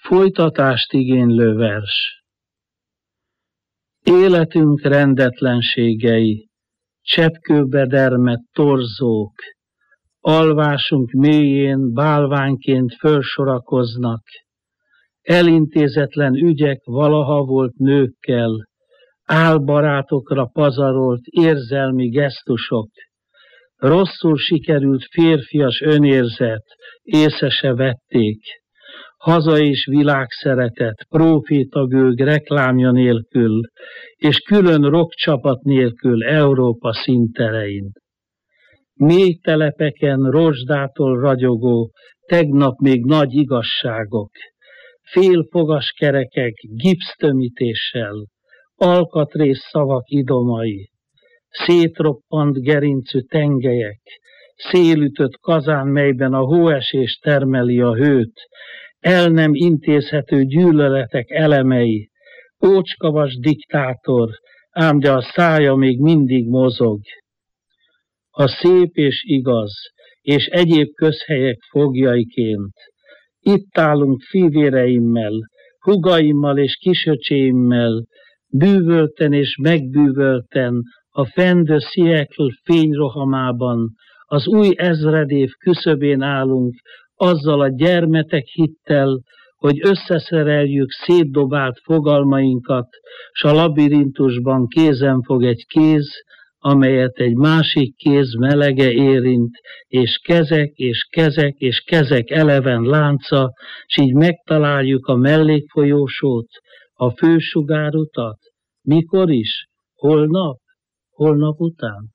Folytatást igénylő vers. Életünk rendetlenségei, cseppkőbe dermedt torzók, alvásunk mélyén bálványként fölsorakoznak, elintézetlen ügyek valaha volt nőkkel, álbarátokra pazarolt érzelmi gesztusok, rosszul sikerült férfias önérzet, észre se vették, haza és világszeretet, prófétagőg reklámja nélkül, és külön rockcsapat nélkül Európa színterein. Mély telepeken rozsdától ragyogó, tegnap még nagy igazságok, félfogaskerekek gipsztömítéssel, alkatrész szavak idomai, szétroppant gerincű tengelyek, szélütött kazán, melyben a hóesés termeli a hőt, el nem intézhető gyűlöletek elemei, ócskavas diktátor, ám de a szája még mindig mozog. A szép és igaz, és egyéb közhelyek foglyaiként, itt állunk fivéreimmel, hugaimmal és kisöcséimmel, bűvölten és megbűvölten, a fin de siècle fényrohamában, az új ezredév küszöbén állunk, azzal a gyermetek hittel, hogy összeszereljük szétdobált fogalmainkat, s a labirintusban kézen fog egy kéz, amelyet egy másik kéz melege érint, és kezek, és kezek, és kezek eleven lánca, s így megtaláljuk a mellékfolyósót, a fősugárutat. Mikor is? Holnap? Holnap után?